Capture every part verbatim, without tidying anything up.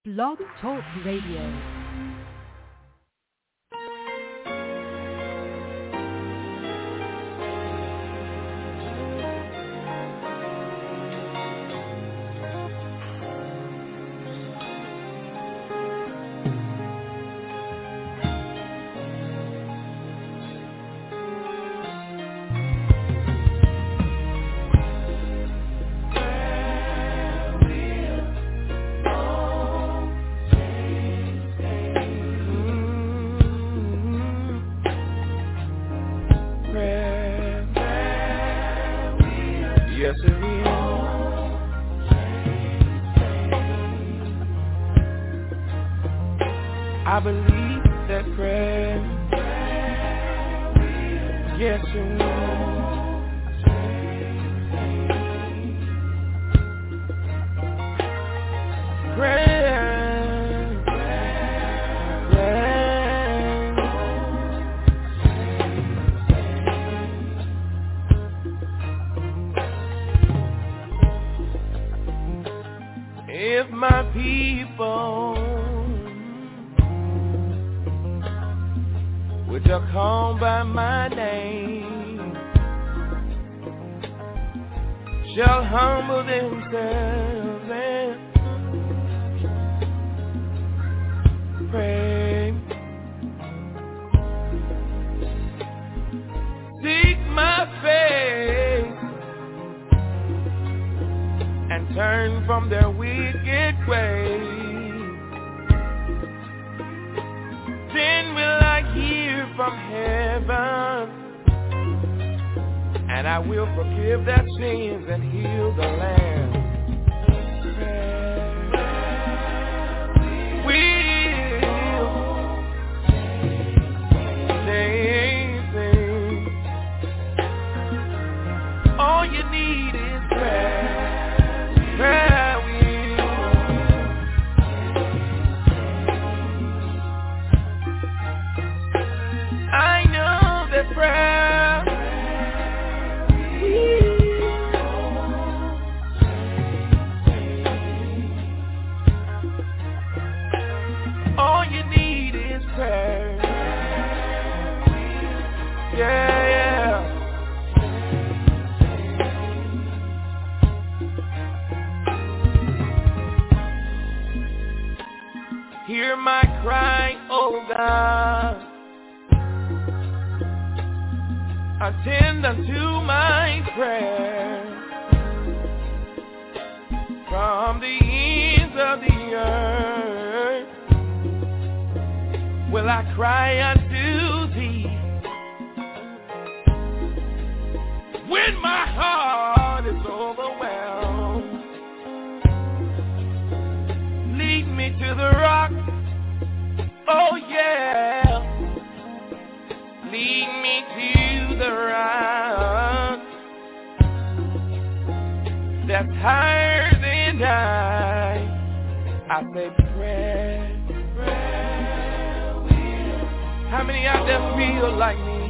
Blog Talk Radio. I believe that prayer, yes it will. Prayer, prayer. If my people which are called by my name shall humble themselves and pray, seek my face and turn from their wicked ways, then will I hear from heaven, and I will forgive their sins and heal the land. Will change things. All you need is prayer. Prayer will. I know that prayer will. All you need is prayer. Yeah, yeah. Hear my cry, oh God. Attend unto my prayer. From the ends of the earth will I cry unto thee. When my heart is overwhelmed, lead me to the rock. Oh yeah. Lead me to the rock that's higher than I. I say prayer, prayer will. How many out there feel like me?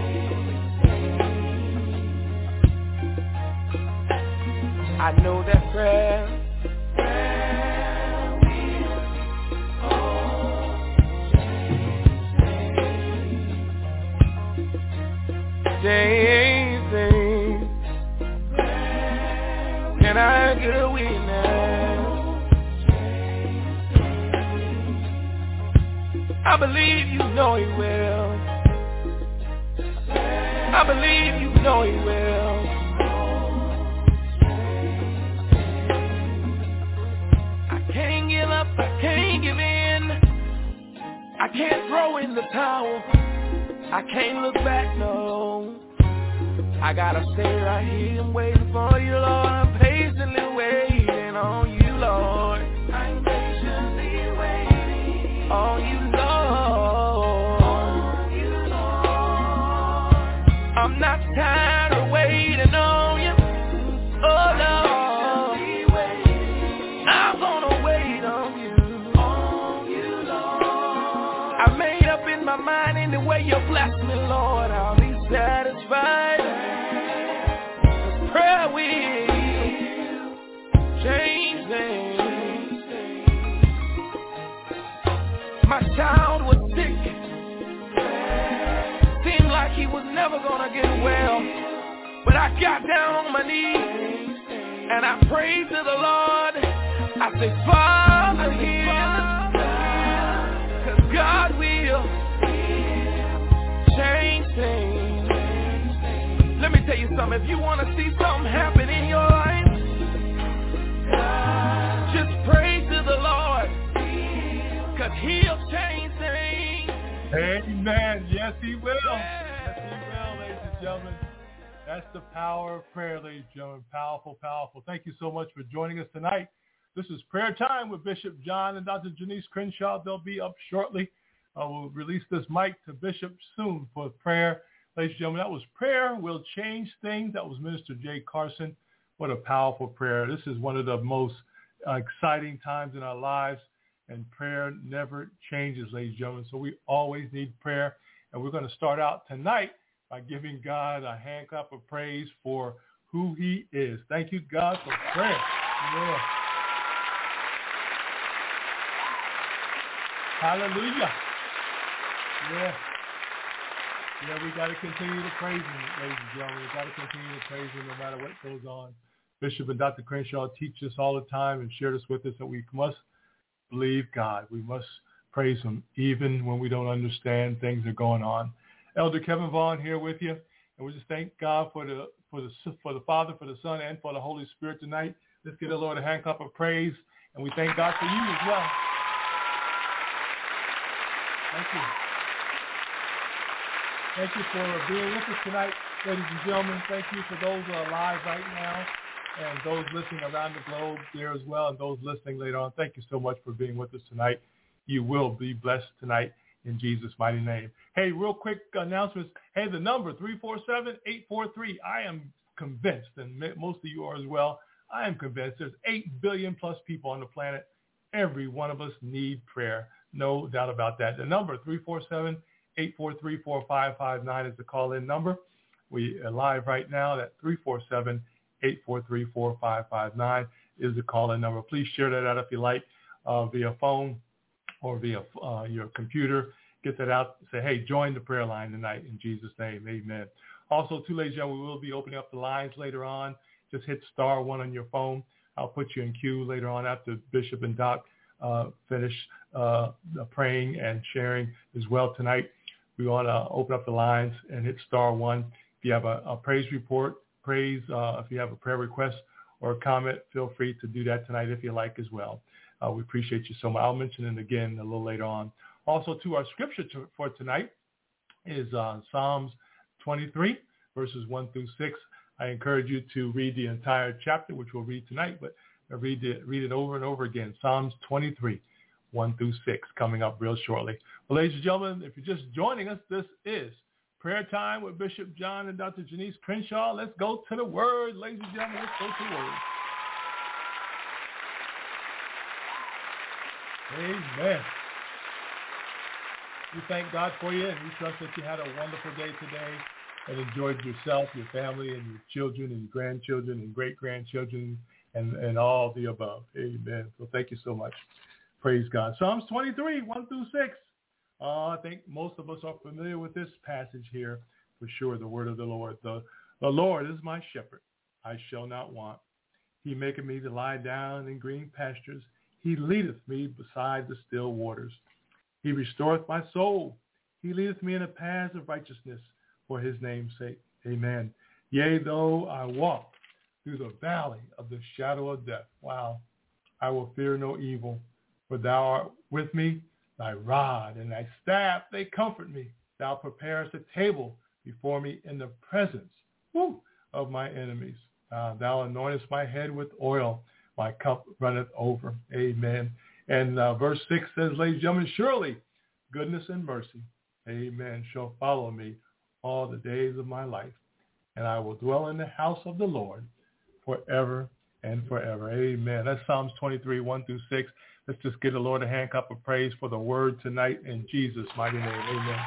I know that prayer, prayer will. Oh, change things. Can I get a witness? I believe you know he will. I believe you know he will. I can't give up, I can't give in. I can't throw in the towel. I can't look back, no. I gotta stay right here and waiting for you, Lord. I'm patiently waiting on you, Lord. I'm patiently waiting on you, Lord. On you, Lord. I'm not tired of waiting on you. Oh, Lord. I'm gonna wait on you. On you, Lord. I made up in my mind in the way you bless me, Lord. I'll be satisfied. Prayer will change things. My child was sick. Seemed like he was never gonna get well. But I got down on my knees and I prayed to the Lord. I said, Father, heal, 'cause God will change things. Let me tell you something. If you want to see something happen in your life, just pray to the Lord, 'cause He'll change things. Amen. Yes, He will. Yes, He will, ladies and gentlemen. That's the power of prayer, ladies and gentlemen. Powerful, powerful. Thank you so much for joining us tonight. This is Prayer Time with Bishop John and Doctor Janice Crenshaw. They'll be up shortly. Uh, we'll release this mic to Bishop soon for prayer. Ladies and gentlemen, that was Prayer Will Change Things. That was Minister Jay Carson. What a powerful prayer. This is one of the most uh, exciting times in our lives, and prayer never changes, ladies and gentlemen. So we always need prayer, and we're going to start out tonight by giving God a hand clap of praise for who He is. Thank you, God, for prayer. Yeah. Hallelujah. Yeah. Yeah, we got to continue to praise Him, ladies and gentlemen. We got to continue to praise Him no matter what goes on. Bishop and Doctor Crenshaw teach us all the time and share this with us that we must believe God. We must praise Him even when we don't understand things are going on. Elder Kevin Vaughn here with you, and we just thank God for the for the for the Father, for the Son, and for the Holy Spirit tonight. Let's give the Lord a hand clap of praise, and we thank God for you as well. Thank you. Thank you for being with us tonight, ladies and gentlemen. Thank you for those who are live right now and those listening around the globe there as well, and those listening later on. Thank you so much for being with us tonight. You will be blessed tonight in Jesus' mighty name. Hey, real quick announcements. Hey, the number, three four seven, eight four three. I am convinced, and most of you are as well, I am convinced there's eight billion plus people on the planet. Every one of us need prayer. No doubt about that. The number, three four seven, eight four three, four five five nine is the call-in number. We are live right now. That three four seven, eight four three, four five five nine is the call-in number. Please share that out if you like uh, via phone or via uh, your computer. Get that out. Say, hey, join the prayer line tonight in Jesus' name. Amen. Also, too, ladies and gentlemen, we will be opening up the lines later on. Just hit star one on your phone. I'll put you in queue later on after Bishop and Doc uh, finish uh, praying and sharing as well tonight. We want to open up the lines and hit star one. If you have a, a praise report, praise, uh, if you have a prayer request or a comment, feel free to do that tonight if you like as well. Uh, we appreciate you so much. I'll mention it again a little later on. Also, to our scripture to, for tonight is uh, Psalms twenty-three, verses one through six. I encourage you to read the entire chapter, which we'll read tonight, but read it, read it over and over again. Psalms twenty-three, one through six, coming up real shortly. Well, ladies and gentlemen, if you're just joining us, this is Prayer Time with Bishop John and Doctor Janice Crenshaw. Let's go to the Word, ladies and gentlemen. Let's go to the Word. Amen. We thank God for you, and we trust that you had a wonderful day today and enjoyed yourself, your family, and your children and grandchildren and great-grandchildren and, and all the above. Amen. So thank you so much. Praise God. Psalms twenty-three, one through six. Uh, I think most of us are familiar with this passage here for sure, the word of the Lord. The, the Lord is my shepherd. I shall not want. He maketh me to lie down in green pastures. He leadeth me beside the still waters. He restoreth my soul. He leadeth me in the paths of righteousness for his name's sake. Amen. Yea, though I walk through the valley of the shadow of death. Wow. I will fear no evil, for thou art with me. Thy rod and thy staff, they comfort me. Thou preparest a table before me in the presence woo, of my enemies. Uh, thou anointest my head with oil. My cup runneth over. Amen. And uh, verse six says, ladies and gentlemen, surely goodness and mercy, amen, shall follow me all the days of my life. And I will dwell in the house of the Lord forever and forever. Amen. That's Psalms twenty-three, one through six. Let's just give the Lord a hand clap of praise for the word tonight in Jesus' mighty name. Amen.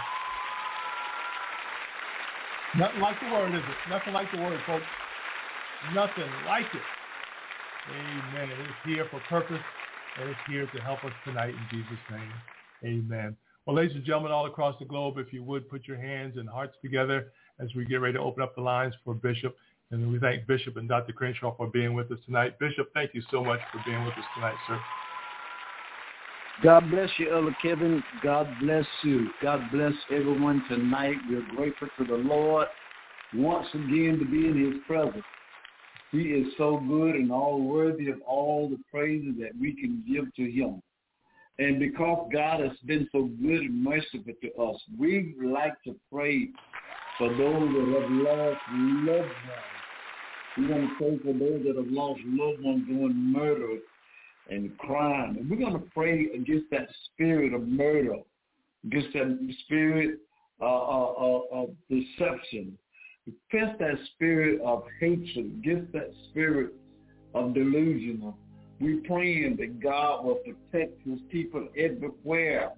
Nothing like the word, is it? Nothing like the word, folks. Nothing like it. Amen. It's here for purpose, and it's here to help us tonight in Jesus' name. Amen. Well, ladies and gentlemen, all across the globe, if you would put your hands and hearts together as we get ready to open up the lines for Bishop. And we thank Bishop and Doctor Crenshaw for being with us tonight. Bishop, thank you so much for being with us tonight, sir. God bless you, Elder Kevin. God bless you. God bless everyone tonight. We're grateful to the Lord once again to be in his presence. He is so good and all worthy of all the praises that we can give to him. And because God has been so good and merciful to us, we like to pray for those that have lost loved ones. We want to pray for those that have lost loved ones doing murder and crime. And we're going to pray against that spirit of murder, against that spirit uh, uh, of deception, against that spirit of hatred, against that spirit of delusion. We're praying that God will protect his people everywhere.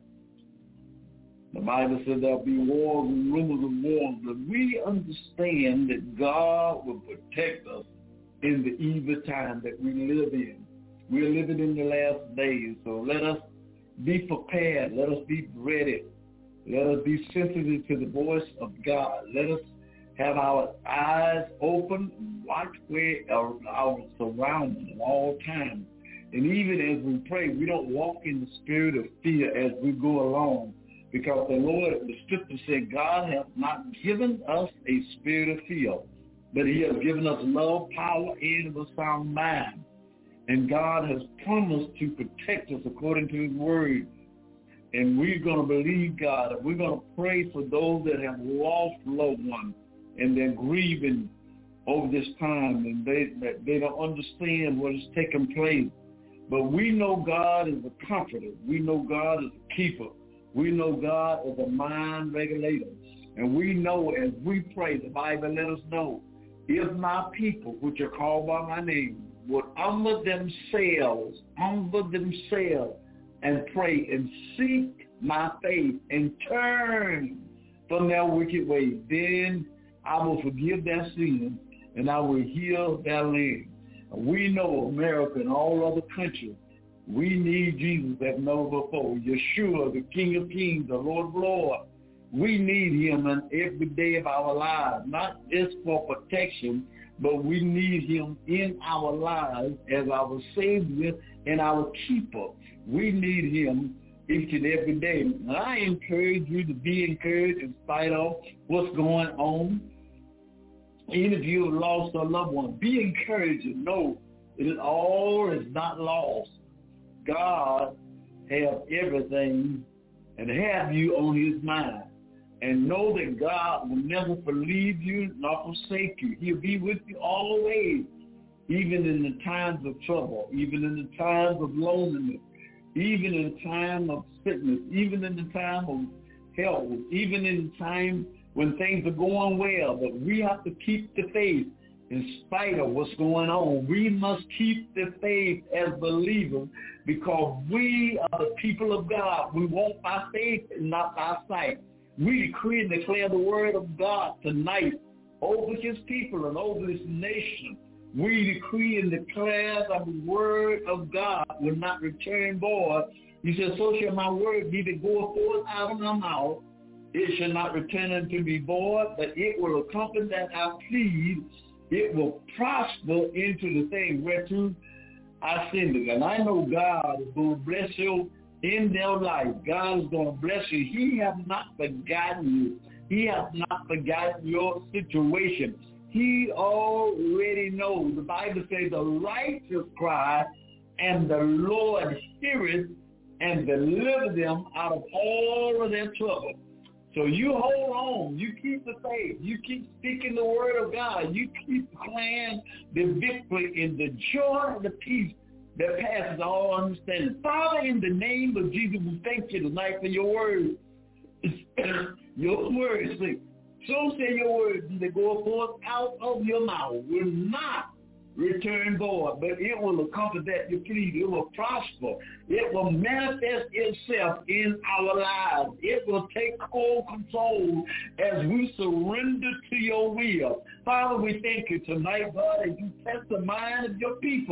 The Bible says there'll be wars and rumors of wars, but we understand that God will protect us in the evil time that we live in. We're living in the last days, so let us be prepared. Let us be ready. Let us be sensitive to the voice of God. Let us have our eyes open and watch where our, our surroundings at all times. And even as we pray, we don't walk in the spirit of fear as we go along. Because the Lord, the scripture said, God has not given us a spirit of fear, but he has given us love, power, and a sound mind. And God has promised to protect us according to his word. And we're going to believe God. And we're going to pray for those that have lost loved ones and they're grieving over this time and they, that they don't understand what is taking place. But we know God is a comforter. We know God is a keeper. We know God is a mind regulator. And we know as we pray, the Bible let us know, if my people, which are called by my name, would humble themselves, humble themselves, and pray and seek my faith and turn from their wicked ways, then I will forgive their sins and I will heal their land. We know America and all other countries, we need Jesus as never before. Yeshua, the King of Kings, the Lord of Lords. We need him in every day of our lives, not just for protection, but we need him in our lives as our Savior and our keeper. We need him each and every day. And I encourage you to be encouraged in spite of what's going on. Even if you have lost a loved one, be encouraged and know that all is not lost. God has everything and have you on his mind. And know that God will never leave you nor forsake you. He'll be with you always, even in the times of trouble, even in the times of loneliness, even in the time of sickness, even in the time of health, even in the time when things are going well. But we have to keep the faith in spite of what's going on. We must keep the faith as believers because we are the people of God. We walk by faith and not by sight. We decree and declare the word of God tonight over his people and over this nation. We decree and declare that the word of God will not return void. He said, so shall my word be that goeth forth out of my mouth. It shall not return unto me void, but it will accomplish that I please. It will prosper into the thing whereto I send it. And I know God is going to bless you in their life. God is going to bless you. He has not forgotten you. He has not forgotten your situation. He already knows. The Bible says the righteous cry and the Lord heareth and deliver them out of all of their trouble. So you hold on. You keep the faith. You keep speaking the word of God. You keep declaring the victory in the joy and the peace that passes all understanding. Father, in the name of Jesus, we thank you tonight for your word. Your word, say, so say your word that go forth out of your mouth will not return void, but it will accomplish that you please. It will prosper. It will manifest itself in our lives. It will take full control as we surrender to your will. Father, we thank you tonight, God, as you test the mind of your people.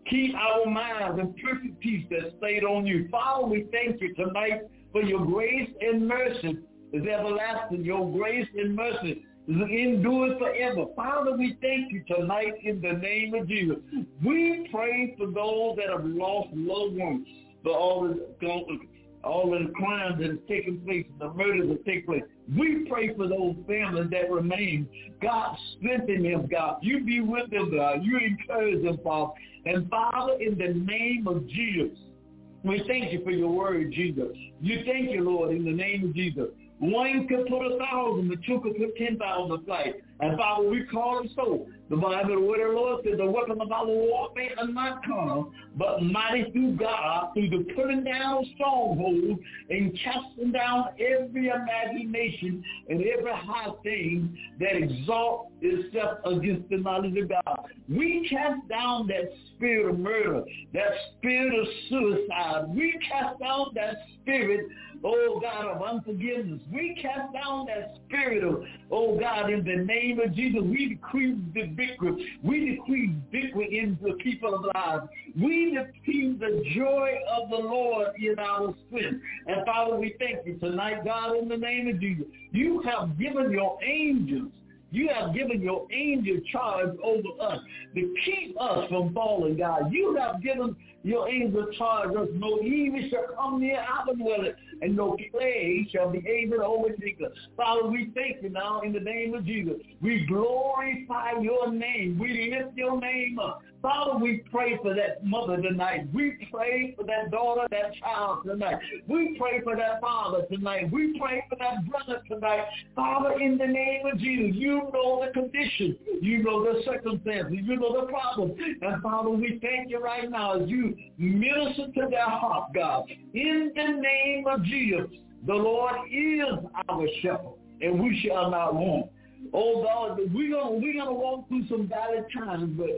Keep our minds in perfect peace that stayed on you. Father, we thank you tonight for your grace and mercy is everlasting. Your grace and mercy is endured forever. Father, we thank you tonight in the name of Jesus. We pray for those that have lost loved ones, for all the all of the crimes that have taken place, the murders that take place. We pray for those families that remain. God, strengthen them, God. You be with them, God. You encourage them, Father. And Father, in the name of Jesus, we thank you for your word, Jesus. You thank you, Lord, in the name of Jesus. One could put a thousand, the two could put ten thousand to flight. And Father, we call it so. The Bible, the word of the Lord says, the weapon of our warfare are not carnal, but mighty through God, through the putting down of strongholds and casting down every imagination and every high thing that exalts itself against the knowledge of God. We cast down that spirit of murder, that spirit of suicide. We cast down that spirit, oh God, of unforgiveness. We cast down that spirit of, oh God, in the name of Jesus, we decree the victory. We decree victory in the people's lives. We decree the joy of the Lord in our strength. And Father, we thank you tonight, God, in the name of Jesus. You have given your angels You have given your angel charge over us to keep us from falling, God. You have given your angel charge us. No evil shall come near our dwelling, and no plague shall be able to overtake us. Father, we thank you now in the name of Jesus. We glorify your name. We lift your name up. Father, we pray for that mother tonight. We pray for that daughter, that child tonight. We pray for that father tonight. We pray for that brother tonight. Father, in the name of Jesus, you know the condition. You know the circumstances. You know the problem. And Father, we thank you right now as you minister to their heart, God. In the name of Jesus, the Lord is our shepherd, and we shall not want. Oh God, we're gonna we're gonna walk through some valley times, but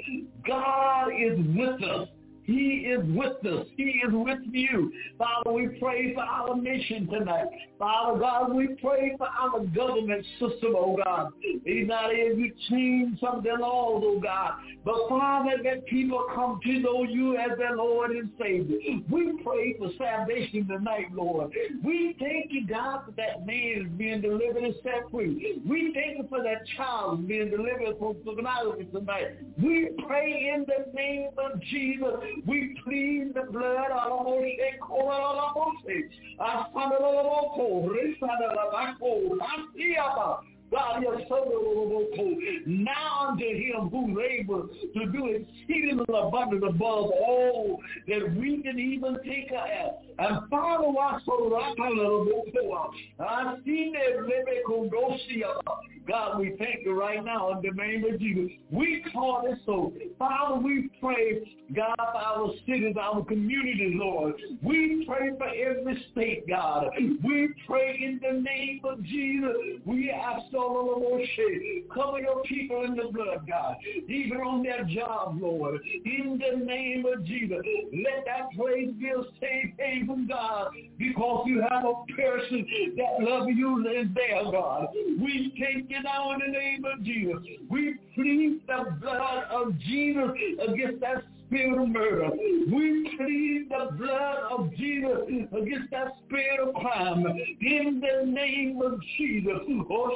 God is with us. He is with us. He is with you. Father, we pray for our nation tonight. Father God, we pray for our government system, oh God. He's not able to change some of their laws, oh God. But Father, that people come to know you as their Lord and Savior. We pray for salvation tonight, Lord. We thank you, God, for that man being delivered and set free. We thank you for that child being delivered from pornography tonight. We pray in the name of Jesus. We plead the blood of the God, your son, now unto him who's able to do exceedingly abundant above all that we can even think of. And Father, I see that God, we thank you right now in the name of Jesus. We call it so. Father, we pray, God, for our cities, our communities, Lord. We pray for every state, God. We pray in the name of Jesus. We ask, cover your people in the blood, God, even on their job, Lord. In the name of Jesus, let that place be a safe haven, God, because you have a person that loves you and there, God. We take it now in the name of Jesus. We plead the blood of Jesus against that spirit of murder. We plead the blood of Jesus against that spirit of crime. In the name of Jesus. Oh,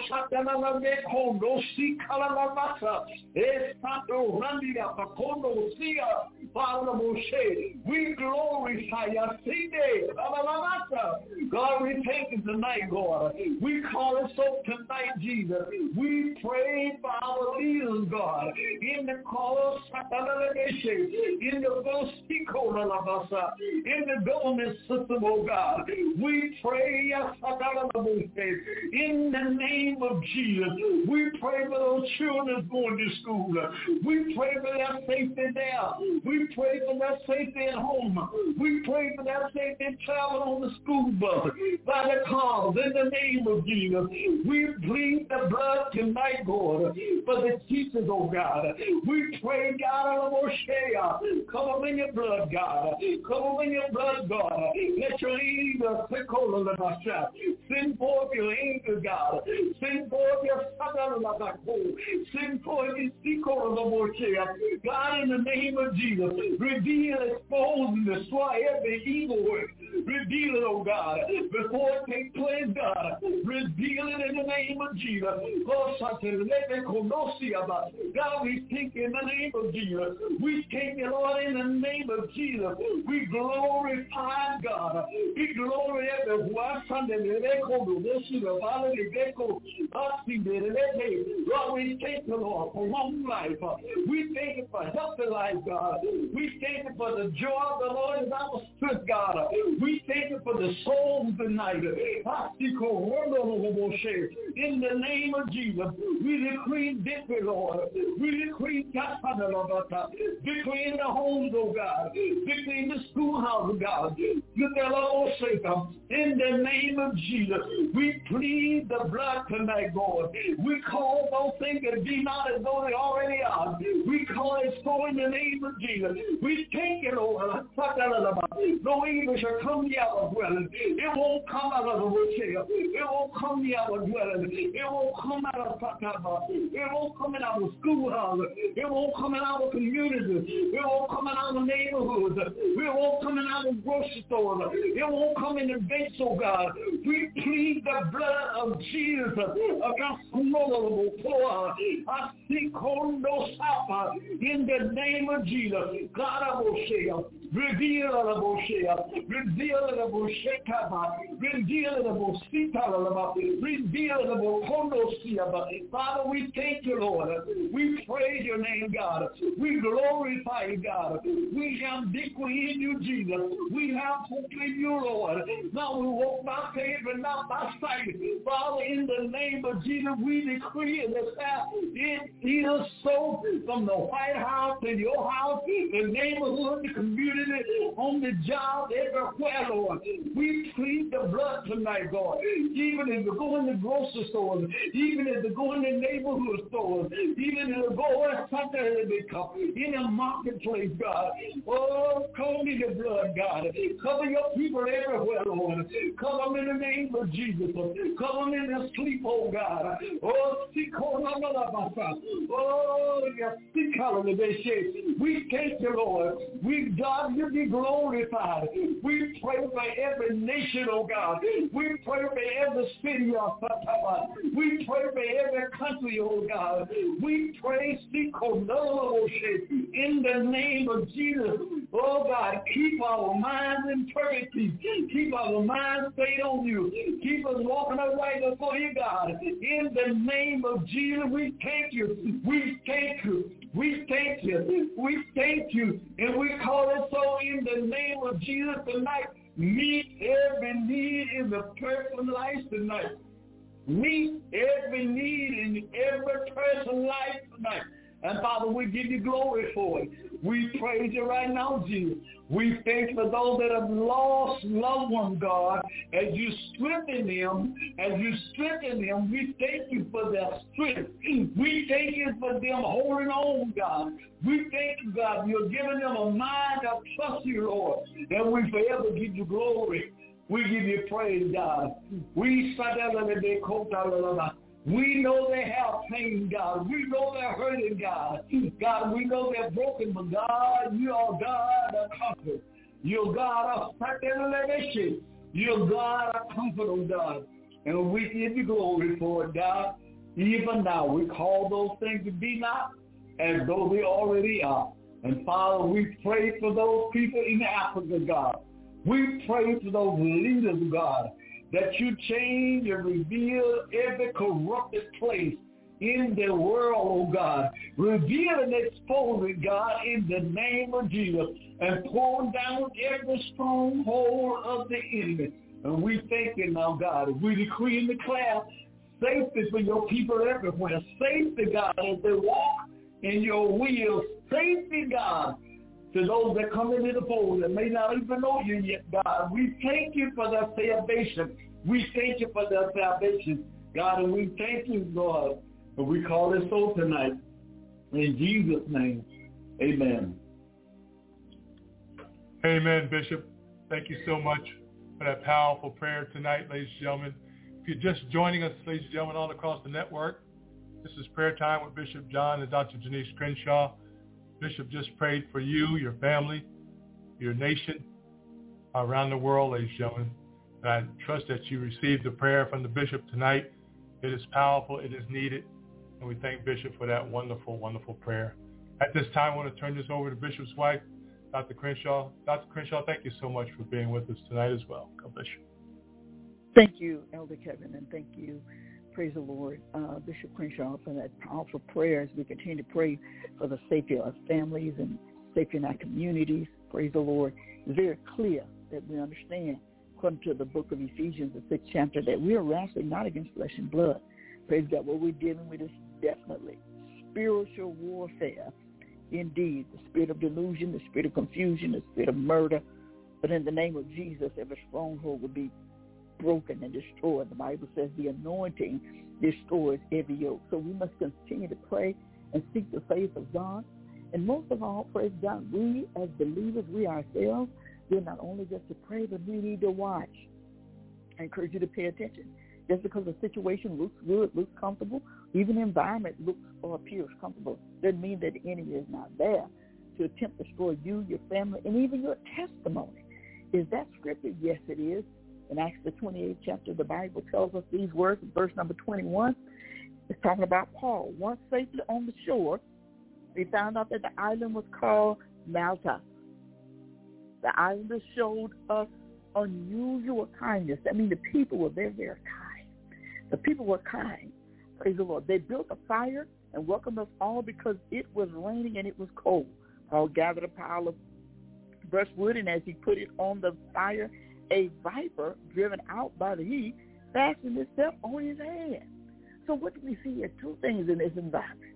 we glorify you. God, we thank you tonight, God. We call it so tonight, Jesus. We pray for our leaders, God. In the call in the in the government system, oh God. We pray in the name of Jesus. We pray for those children going to school. We pray for their safety there. We pray for their safety at home. We pray for their safety travel on the school bus. God, by the cause in the name of Jesus. We plead the blood tonight, God, for the teachers, oh God. We pray, God, cover in your blood, God. Cover in your blood, God. Let your angels send forth your angels, God. Send forth your send forth your God, in the name of Jesus. Reveal, expose, and destroy every evil work. Reveal it, oh God, before it takes place, God. Reveal it in the name of Jesus. God, we thank you in the name of Jesus. We thank you, Lord, in the name of Jesus. We glorify God. We glory everywhere. Lord, we thank you, Lord, for long life. We thank you for healthy life, God. We thank you for the joy of the Lord is our strength, God. We thank you for the souls tonight. In the name of Jesus, we decree victory, Lord. We decree victory in the homes, oh God. Victory in the schoolhouse, oh God. In the name of Jesus, we plead the blood tonight, God. We call those things that be not as though they already are. We call it so in the name of Jesus. We take it over. No evil shall come near our dwelling. It won't come out of the woodshed. It won't come near our dwelling. It won't come out of It won't come in our schoolhouse. It won't come in our communities. It won't come in our neighborhoods. It won't come in our grocery stores. It won't come in the banks, oh God. We plead the blood of Jesus against I seek in the name of Jesus. God, I will share. Reveal the bullshit. Reveal the bullshit. Reveal the bullshit. Reveal the bullshit. Father, we thank you, Lord. We praise your name, God. We glorify you, God. We have victory in you, Jesus. We have hope in you, Lord. Now we walk by faith and not by sight. Father, in the name of Jesus, we decree and declare it is so from the White House to your house, the neighborhood, the community, on the job, everywhere, Lord. We plead the blood tonight, God. Even if you go in the grocery stores, even if you go in the neighborhood stores, even if you go in the marketplace, God. Oh, cover me the blood, God. Cover your people everywhere, Lord. Cover them in the name of Jesus. Cover them in their sleep, oh God. Oh, oh, we thank you, Lord. We, God, you be glorified. We pray for every nation, oh God. We pray for every city, oh God. We pray for every country, oh God. We pray in the name of Jesus. Oh God, keep our minds in perfect peace. Keep our minds stayed on you. Keep us walking upright before you, God. In the name of Jesus, we thank you. We thank you. We thank you. We thank you. And we call it so in the name of Jesus tonight. Meet every need in the person's life tonight. Meet every need in every person's life tonight. And Father, we give you glory for it. We praise you right now, Jesus. We thank for those that have lost loved ones, God, as you strengthen them, as you strengthen them, we thank you for their strength. We thank you for them holding on, God. We thank you, God, you're giving them a mind of trust you, Lord, and we forever give you glory. We give you praise, God. We We know they have pain, God. We know they're hurting, God. God, we know they're broken, but God, you are God of comfort. You're God of satisfaction. You're God of comfort, oh God. And we give you glory for it, God. Even now, we call those things to be not as though they already are. And Father, we pray for those people in Africa, God. We pray for those leaders, God, that you change and reveal every corrupted place in the world, oh God. Reveal and expose it, God, in the name of Jesus, and pull down every stronghold of the enemy. And we thank you now, God. We decree and declare safety for your people everywhere. Safety, God, as they walk in your will. Safety, God. to those that come into the fold that may not even know you yet, God. We thank you for their salvation. We thank you for their salvation, God, and we thank you, Lord. And we call it so tonight. In Jesus' name, amen. Amen, Bishop. Thank you so much for that powerful prayer tonight, ladies and gentlemen. If you're just joining us, ladies and gentlemen, all across the network, this is Prayer Time with Bishop John and Doctor Janice Crenshaw. Bishop just prayed for you, your family, your nation, around the world, ladies and gentlemen. And I trust that you received the prayer from the Bishop tonight. It is powerful. It is needed. And we thank Bishop for that wonderful, wonderful prayer. At this time, I want to turn this over to Bishop's wife, Doctor Crenshaw. Doctor Crenshaw, thank you so much for being with us tonight as well. God bless you. Thank you, Elder Kevin, and thank you, praise the Lord, uh, Bishop Crenshaw, for that powerful prayer as we continue to pray for the safety of our families and safety in our communities. Praise the Lord. It's very clear that we understand, according to the book of Ephesians, the sixth chapter, that we are wrestling not against flesh and blood. Praise God. What we're dealing with is definitely spiritual warfare. Indeed, the spirit of delusion, the spirit of confusion, the spirit of murder. But in the name of Jesus, every stronghold will be broken and destroyed. The Bible says the anointing destroys every yoke. So we must continue to pray and seek the face of God. And most of all, praise God, we as believers, we ourselves, we're not only just to pray, but we need to watch. I encourage you to pay attention. Just because the situation looks good, looks comfortable, even the environment looks or appears comfortable, doesn't mean that the enemy is not there to attempt to destroy you, your family, and even your testimony. Is that scripted? Yes, it is. In Acts the twenty-eighth chapter, the Bible tells us these words in verse number twenty-one. It's talking about Paul. Once safely on the shore, they found out that the island was called Malta. The islanders showed us unusual kindness. I mean, the people were very, very kind. The people were kind. Praise the Lord. They built a fire and welcomed us all because it was raining and it was cold. Paul gathered a pile of brushwood, and as he put it on the fire, a viper, driven out by the heat, fastened itself on his hand. So what do we see here? Two things in this environment.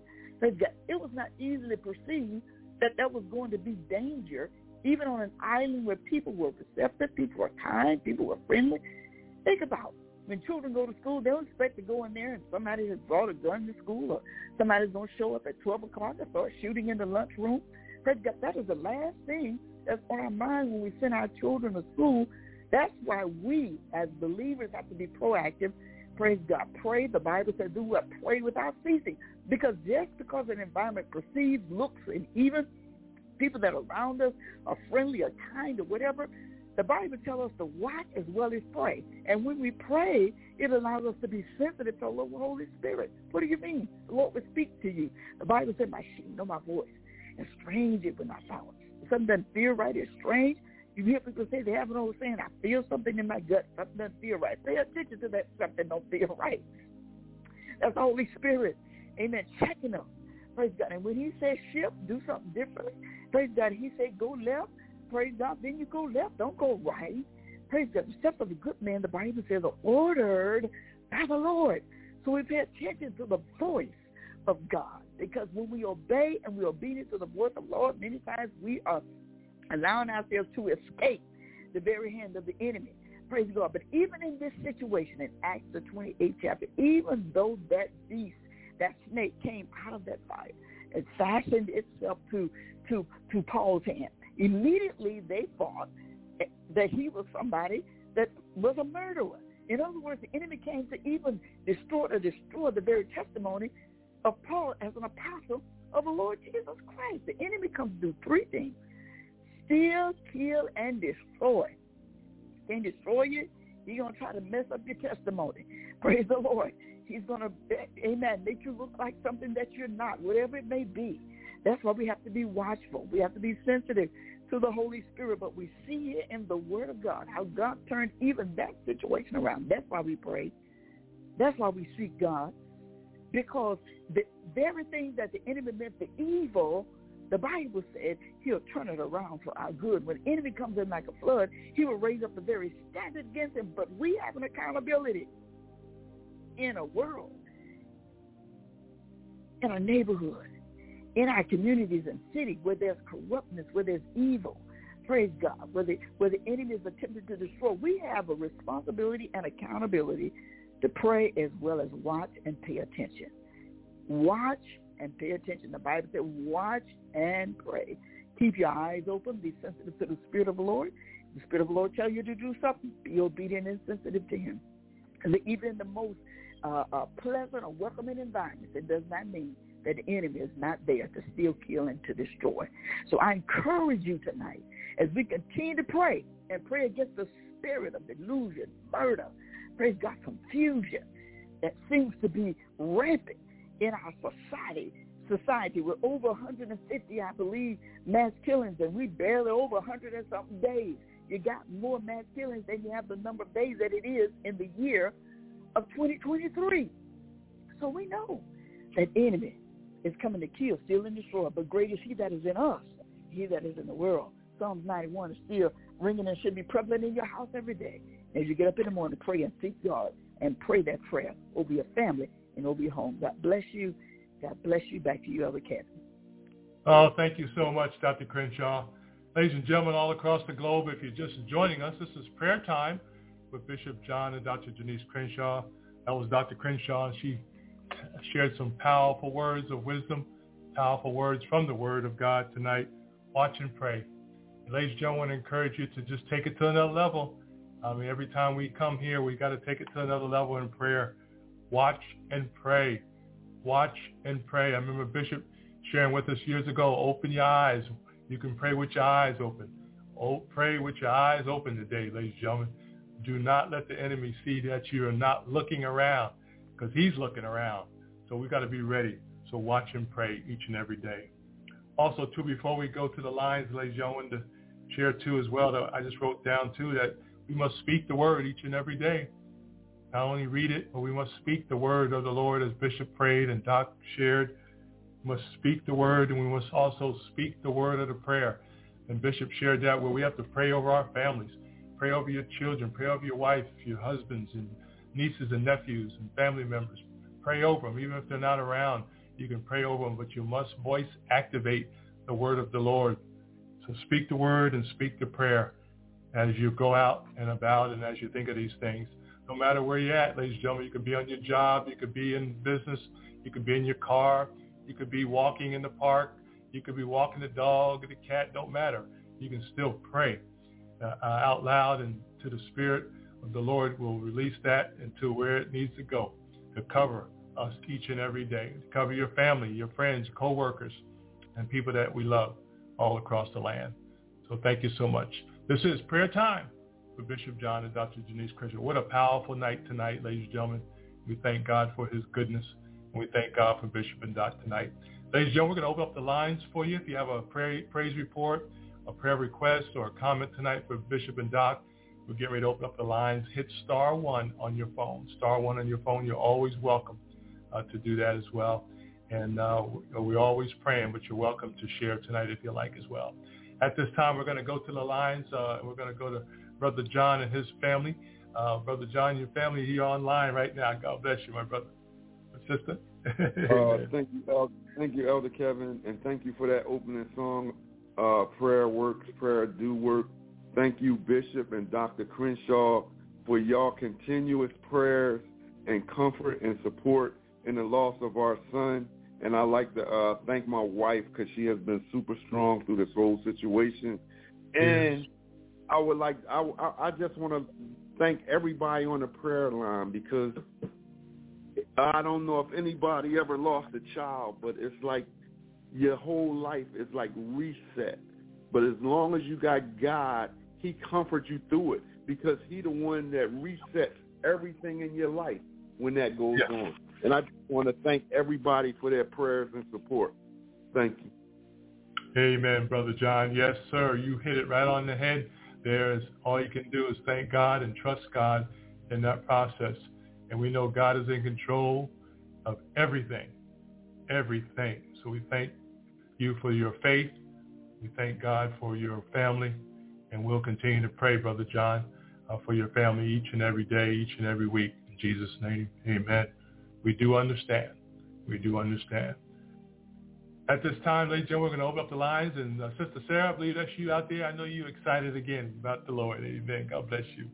It was not easily perceived that there was going to be danger, even on an island where people were receptive, people were kind, people were friendly. Think about it. When children go to school, they don't expect to go in there and somebody has brought a gun to school, or somebody's going to show up at twelve o'clock and start shooting in the lunchroom. That is the last thing that's on our mind when we send our children to school. That's why we, as believers, have to be proactive. Praise God. Pray. The Bible says, do what? Pray without ceasing. Because just because an environment perceives, looks, and even people that are around us are friendly or kind or whatever, the Bible tells us to watch as well as pray. And when we pray, it allows us to be sensitive to the Holy Spirit. What do you mean? The Lord will speak to you. The Bible said, my sheep know my voice, and strange it will not follow. If something doesn't feel right, it's strange. You hear people say, they have an old saying, I feel something in my gut. Something doesn't feel right. Pay attention to that something don't feel right. That's the Holy Spirit. Amen. Checking us. Praise God. And when he says shift, do something differently. Praise God. He said go left. Praise God. Then you go left. Don't go right. Praise God. The steps of a good man, the Bible says, are ordered by the Lord. So we pay attention to the voice of God. Because when we obey and we are obedient to the voice of the Lord, many times we are allowing ourselves to escape the very hand of the enemy. Praise God. But even in this situation, in Acts the twenty-eighth chapter, even though that beast, that snake came out of that fire and fastened itself to, to, to Paul's hand, immediately they thought that he was somebody that was a murderer. In other words, the enemy came to even destroy or destroy the very testimony of Paul as an apostle of the Lord Jesus Christ. The enemy comes to do three things: steal, kill, and destroy. Can destroy you. He's going to try to mess up your testimony. Praise the Lord. He's going to, amen, make you look like something that you're not, whatever it may be. That's why we have to be watchful. We have to be sensitive to the Holy Spirit. But we see here in the Word of God how God turned even that situation around. That's why we pray. That's why we seek God. Because the very thing that the enemy meant for evil, the Bible said he'll turn it around for our good. When the enemy comes in like a flood, he will raise up the very standard against him. But we have an accountability in a world, in a neighborhood, in our communities and cities where there's corruptness, where there's evil. Praise God. Where the, where the enemy is attempting to destroy, we have a responsibility and accountability to pray as well as watch and pay attention. Watch and pay attention. The Bible says watch and pray. Keep your eyes open. Be sensitive to the Spirit of the Lord. If the Spirit of the Lord tells you to do something, be obedient and sensitive to him. Because even in the most uh, uh, pleasant or welcoming environments, it does not mean that the enemy is not there to steal, kill, and to destroy. So I encourage you tonight, as we continue to pray and pray against the spirit of delusion, murder, praise God, confusion that seems to be rampant in our society. Society with over one hundred fifty, I believe, mass killings, and we barely over one hundred and something days. You got more mass killings than you have the number of days that it is in the year of twenty twenty-three. So we know that enemy is coming to kill, steal, and destroy, but great is he that is in us, he that is in the world. Psalms ninety-one is still ringing and should be prevalent in your house every day. As you get up in the morning, pray and seek God, and pray that prayer over your family and over your home. God bless you. God bless you. Back to you, Elder Kevin. Oh, thank you so much, Doctor Crenshaw. Ladies and gentlemen all across the globe, if you're just joining us, this is prayer time with Bishop John and Doctor Janice Crenshaw. That was Doctor Crenshaw, and she shared some powerful words of wisdom, powerful words from the Word of God tonight. Watch and pray. And ladies and gentlemen, I want to encourage you to just take it to another level. I mean, every time we come here, we got to take it to another level in prayer. Watch and pray. Watch and pray. I remember Bishop sharing with us years ago, open your eyes. You can pray with your eyes open. Oh, pray with your eyes open today, ladies and gentlemen. Do not let the enemy see that you are not looking around, because he's looking around. So we got to be ready. So watch and pray each and every day. Also, too, before we go to the lines, ladies and gentlemen, to share, too, as well, that I just wrote down, too, that we must speak the word each and every day. Not only read it, but we must speak the word of the Lord, as Bishop prayed and Doc shared. We must speak the word, and we must also speak the word of the prayer. And Bishop shared that where we have to pray over our families, pray over your children, pray over your wife, your husbands and nieces and nephews and family members. Pray over them. Even if they're not around, you can pray over them, but you must voice activate the word of the Lord. So speak the word and speak the prayer as you go out and about and as you think of these things. No matter where you're at, ladies and gentlemen, you could be on your job, you could be in business, you could be in your car, you could be walking in the park, you could be walking the dog or the cat, don't matter. You can still pray uh, uh, out loud, and to the Spirit of the Lord will release that into where it needs to go to cover us each and every day, to cover your family, your friends, co-workers, and people that we love all across the land. So thank you so much. This is prayer time with Bishop John and Doctor Janice Crenshaw. What a powerful night tonight, ladies and gentlemen. We thank God for his goodness, and we thank God for Bishop and Doc tonight. Ladies and gentlemen, we're going to open up the lines for you. If you have a prayer, praise report, a prayer request, or a comment tonight for Bishop and Doc, we're getting ready to open up the lines. Hit star one on your phone. Star one on your phone. You're always welcome uh, to do that as well. And uh, we're always praying, but you're welcome to share tonight if you like as well. At this time, we're going to go to the lines. Uh, we're going to go to Brother John and his family. Uh, Brother John, your family, you're online right now. God bless you, my brother. My sister. uh, thank you, El- thank you, Elder Kevin, and thank you for that opening song. Uh, prayer works, prayer do work. Thank you, Bishop and Doctor Crenshaw, for y'all continuous prayers and comfort and support in the loss of our son. And I'd like to uh, thank my wife, because she has been super strong through this whole situation. And yes. I would like, I, I just want to thank everybody on the prayer line, because I don't know if anybody ever lost a child, but it's like your whole life is like reset. But as long as you got God, he comforts you through it, because he the one that resets everything in your life when that goes yeah. on. And I just want to thank everybody for their prayers and support. Thank you. Amen, Brother John. Yes, sir. You hit it right on the head. There's all you can do is thank God and trust God in that process. And we know God is in control of everything, everything. So we thank you for your faith. We thank God for your family. And we'll continue to pray, Brother John, uh, for your family each and every day, each and every week. In Jesus' name, amen. We do understand. We do understand. At this time, ladies and gentlemen, we're going to open up the lines. And uh, Sister Sarah, I believe that's you out there. I know you're excited again about the Lord. Amen. God bless you.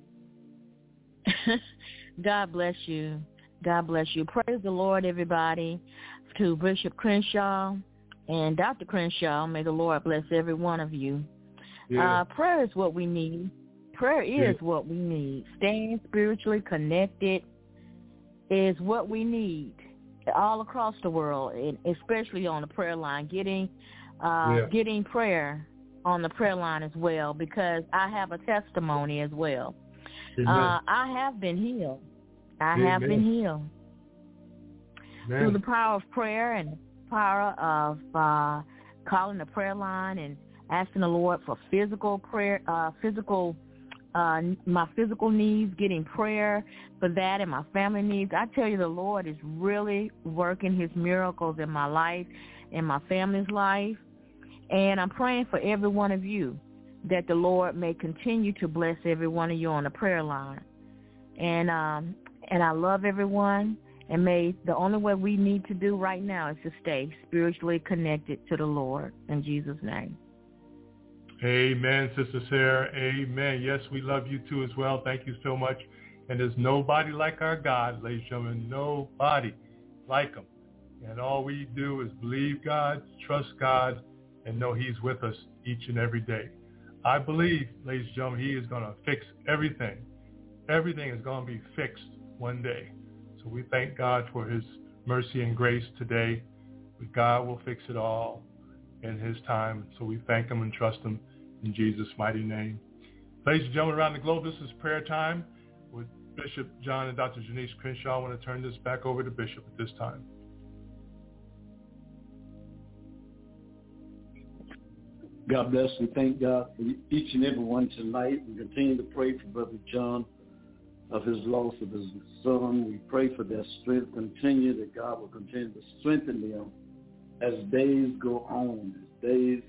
God bless you. God bless you. Praise the Lord, everybody. To Bishop Crenshaw and Doctor Crenshaw, may the Lord bless every one of you. Yeah. Uh, prayer is what we need. Prayer is yeah. what we need. Staying spiritually connected is what we need all across the world, and especially on the prayer line. Getting, uh, yeah. getting prayer on the prayer line as well, because I have a testimony as well. Uh, I have been healed. I Amen. have been healed Amen. through the power of prayer and the power of uh, calling the prayer line and asking the Lord for physical prayer, uh, physical, uh, my physical needs, getting prayer for that and my family needs. I tell you, the Lord is really working his miracles in my life, in my family's life. And I'm praying for every one of you that the Lord may continue to bless every one of you on the prayer line. And um, and I love everyone. And may the only way we need to do right now is to stay spiritually connected to the Lord. In Jesus' name. Amen, Sister Sarah. Amen. Yes, we love you too as well. Thank you so much. And there's nobody like our God, ladies and gentlemen. Nobody like him. And all we do is believe God, trust God, and know he's with us each and every day. I believe, ladies and gentlemen, he is going to fix everything. Everything is going to be fixed one day. So we thank God for his mercy and grace today. But God will fix it all in his time. So we thank him and trust him in Jesus' mighty name. Ladies and gentlemen around the globe, this is prayer time with Bishop John and Doctor Janice Crenshaw. I want to turn this back over to Bishop at this time. God bless. We thank God for each and every one tonight. We continue to pray for Brother John of his loss of his son. We pray for their strength. Continue that God will continue to strengthen them as days go on. As days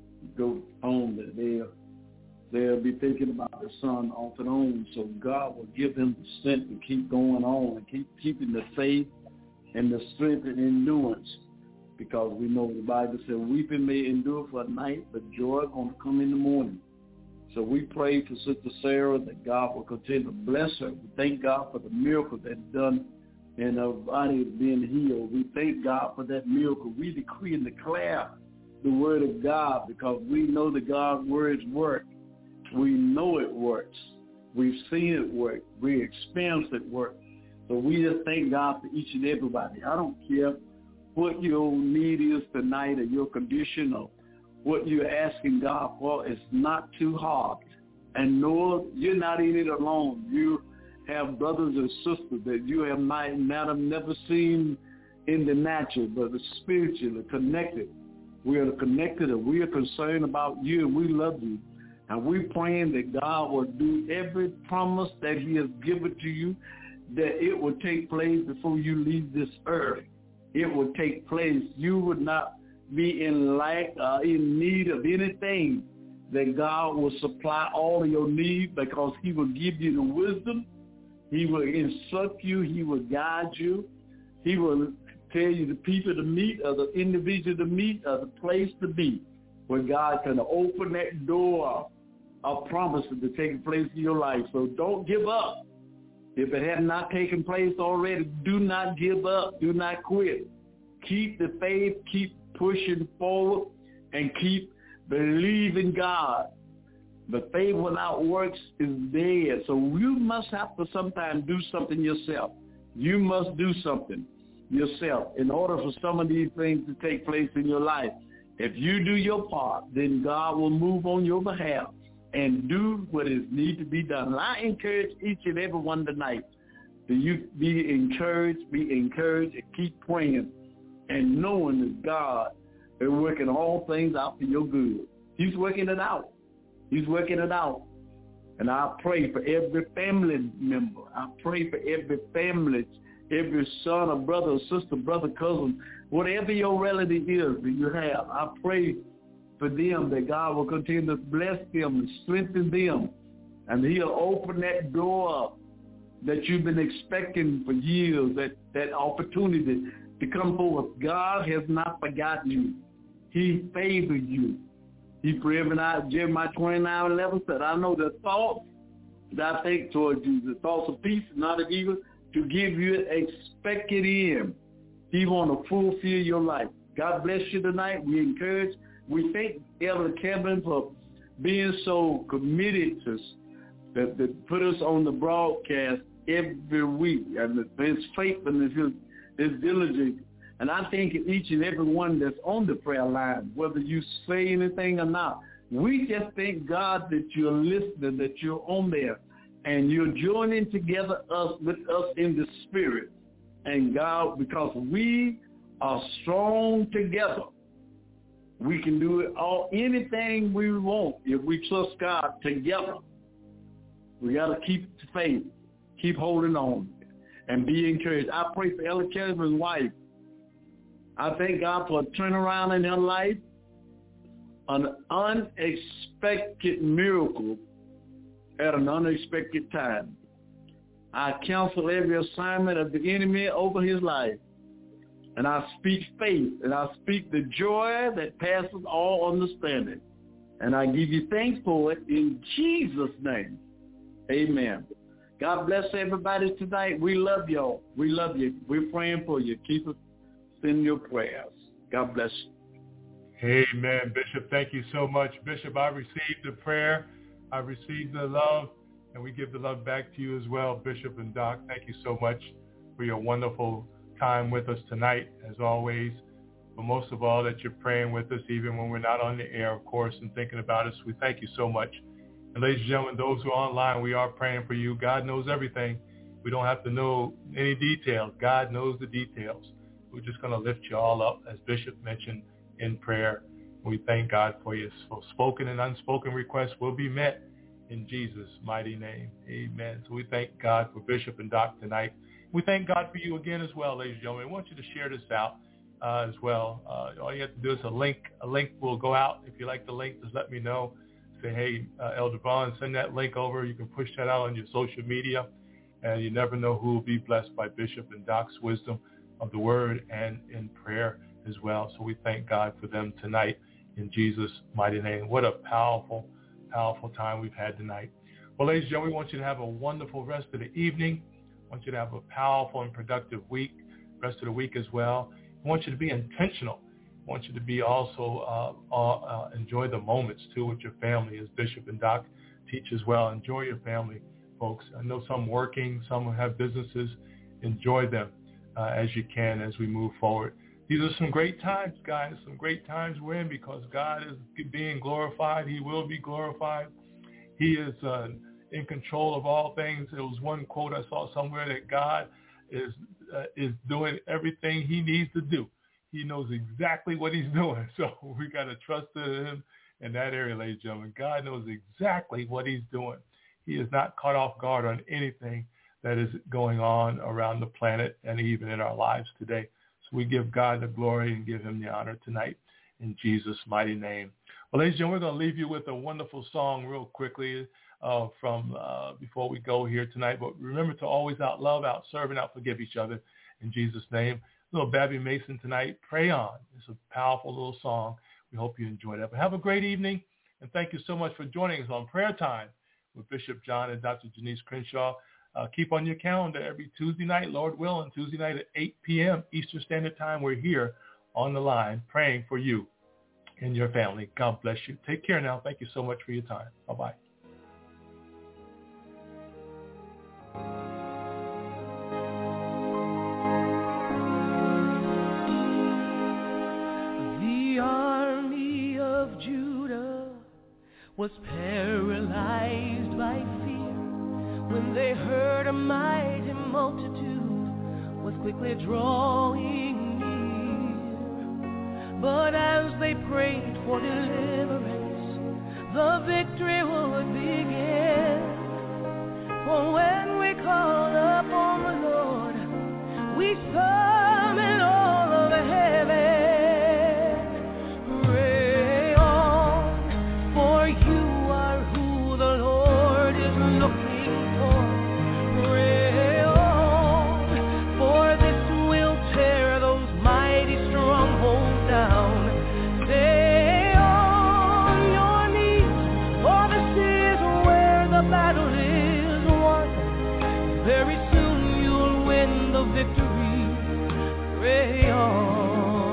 go on, that they'll, they'll be thinking about their son off and on. So God will give them the strength to keep going on and keep keeping the faith and the strength and endurance. Because we know the Bible says weeping may endure for a night, but joy is going to come in the morning. So we pray for Sister Sarah that God will continue to bless her. We thank God for the miracle that's done and her body is being healed. We thank God for that miracle. We decree and declare the word of God because we know that God's words work. We know it works. We've seen it work. We experienced it work. So we just thank God for each and everybody. I don't care what your need is tonight or your condition or what you're asking God for. Is not too hard. And nor you're not in it alone. You have brothers and sisters that you have not, not have never seen in the natural, but the spiritual, connected. We are connected and we are concerned about you and we love you. And we're praying that God will do every promise that he has given to you, that it will take place before you leave this earth. It will take place. You would not be in lack, uh, in need of anything, that God will supply all of your needs because he will give you the wisdom. He will instruct you. He will guide you. He will tell you the people to meet or the individual to meet or the place to be where God can open that door of promises to take place in your life. So don't give up. If it has not taken place already, do not give up. Do not quit. Keep the faith. Keep pushing forward and keep believing God. But faith without works is dead. So you must have to sometimes do something yourself. You must do something yourself in order for some of these things to take place in your life. If you do your part, then God will move on your behalf and do what is need to be done. And I encourage each and every one tonight that you be encouraged, be encouraged, and keep praying and knowing that God is working all things out for your good. He's working it out. He's working it out. And I pray for every family member. I pray for every family, every son or brother or sister, brother, cousin, whatever your relative is that you have. I pray for them that God will continue to bless them and strengthen them. And he'll open that door that you've been expecting for years, that, that opportunity to come forward. God has not forgotten you. He favored you. He forever not, Jeremiah twenty-nine eleven said, I know the thoughts that I think towards you, the thoughts of peace, not of evil, to give you an expected end. He want to fulfill your life. God bless you tonight. We encourage. We thank Elder Kevin for being so committed to that, that put us on the broadcast every week, and his faithfulness, his, his diligence. And I think each and every one that's on the prayer line, whether you say anything or not, we just thank God that you're listening, that you're on there, and you're joining together us with us in the spirit. And God, because we are strong together, we can do it all, anything we want if we trust God together. We got to keep the faith, keep holding on, and be encouraged. I pray for Elder Kevin's wife. I thank God for a turnaround in her life, an unexpected miracle at an unexpected time. I cancel every assignment of the enemy over his life, and I speak faith, and I speak the joy that passes all understanding. And I give you thanks for it in Jesus' name. Amen. God bless everybody tonight. We love y'all. We love you. We're praying for you. Keep us in your prayers. God bless you. Amen, Bishop. Thank you so much. Bishop, I received the prayer. I received the love, and we give the love back to you as well, Bishop and Doc. Thank you so much for your wonderful time with us tonight, as always. But most of all, that you're praying with us, even when we're not on the air, of course, and thinking about us. We thank you so much. And ladies and gentlemen, those who are online, we are praying for you. God knows everything. We don't have to know any details. God knows the details. We're just going to lift you all up, as Bishop mentioned, in prayer. We thank God for you. So spoken and unspoken requests will be met in Jesus' mighty name. Amen. So we thank God for Bishop and Doc tonight. We thank God for you again as well, ladies and gentlemen. I want you to share this out uh, as well. Uh, all you have to do is a link. A link will go out. If you like the link, just let me know. Say, hey, uh, Elder Vaughn, send that link over. You can push that out on your social media. And you never know who will be blessed by Bishop and Doc's wisdom of the word and in prayer as well. So we thank God for them tonight in Jesus' mighty name. What a powerful, powerful time we've had tonight. Well, ladies and gentlemen, we want you to have a wonderful rest of the evening. I want you to have a powerful and productive week, rest of the week as well. I want you to be intentional. I want you to be also uh, uh, enjoy the moments too with your family, as Bishop and Doc teach as well. Enjoy your family, folks. I know some working, some have businesses. Enjoy them uh, as you can as we move forward. These are some great times, guys, some great times we're in, because God is being glorified. He will be glorified. He is uh, in control of all things. There was one quote I saw somewhere that God is uh, is doing everything he needs to do. He knows exactly what he's doing. So we got to trust in him in that area, ladies and gentlemen. God knows exactly what he's doing. He is not caught off guard on anything that is going on around the planet and even in our lives today. So we give God the glory and give him the honor tonight in Jesus' mighty name. Well, ladies and gentlemen, we're going to leave you with a wonderful song real quickly uh, from uh, before we go here tonight. But remember to always out love, out serve, and out forgive each other in Jesus' name. Little Babby Mason tonight, Pray On. It's a powerful little song. We hope you enjoy that. But have a great evening, and thank you so much for joining us on Prayer Time with Bishop John and Doctor Janice Crenshaw. Uh, keep on your calendar every Tuesday night, Lord willing, Tuesday night at eight p.m. Eastern Standard Time. We're here on the line praying for you and your family. God bless you. Take care now. Thank you so much for your time. Bye-bye. The army of Judah was paralyzed by fear when they heard a mighty multitude was quickly drawing near. But as they prayed for deliverance, the victory would begin. For when we call upon the Lord, we summon all of heaven. Pray on, for you are who the Lord is looking for. Pray on, for this will tear those mighty strongholds down. Say Very soon you'll win the victory. Pray on.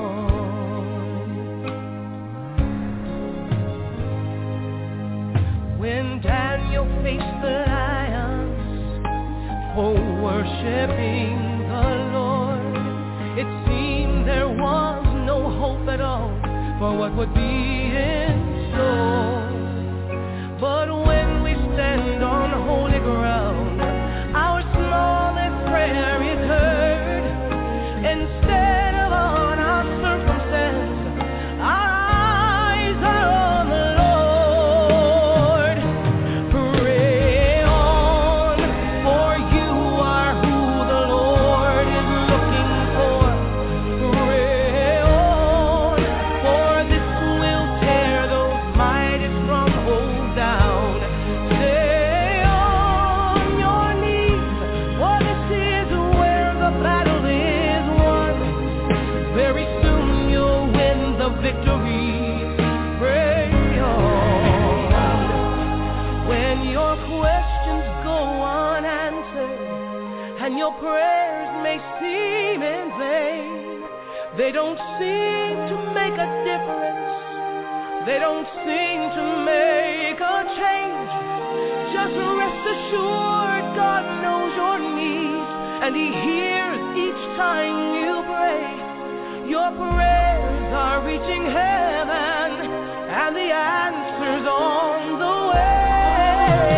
When Daniel faced the lions for worshiping the Lord, it seemed there was no hope at all for what would be in store. But when we stand on holy ground, our smallest prayer is heard. Instead of on our circumstance, our eyes are on the Lord. Pray on, for you are who the Lord is looking for. Pray on, for this will tear those mighty strongholds down. Stay on your knees, for this is where the battle is won. Very soon you'll win the victory. Pray on. When your questions go unanswered and your prayers may seem in vain, they don't seem to make a difference. They don't seem to make a change. Just rest assured God knows your needs, and He hears each time you pray. Your prayers are reaching heaven, and the answer's on the way.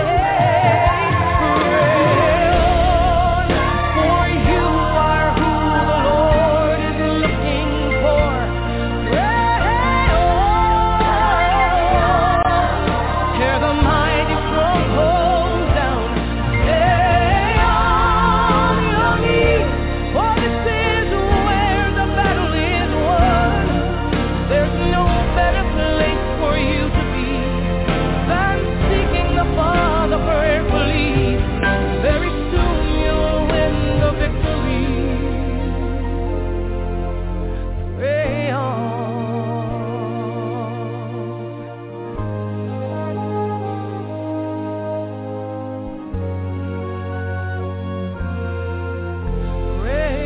Pray on, for you are who the Lord is looking for. Pray on, tear the mighty strongholds down. Stay on your knees, for this is where the battle is won. There's no better place for you to be than seeking the Father prayerfully. Very soon you'll win the victory. Pray on. Pray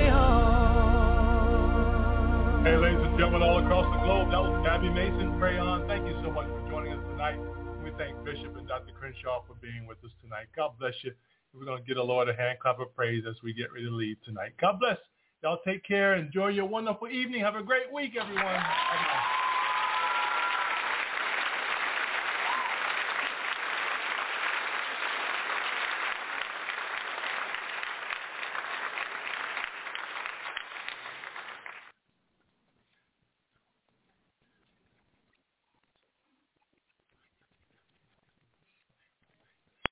on. Hey, ladies and gentlemen, all across the globe, that was Gabby Mason. Pray on. Thank you so much for joining us tonight. We thank Bishop and Doctor Crenshaw for being with us tonight. God bless you. We're going to give the Lord a hand clap of praise as we get ready to leave tonight. God bless. Y'all take care. Enjoy your wonderful evening. Have a great week, everyone. Bye-bye.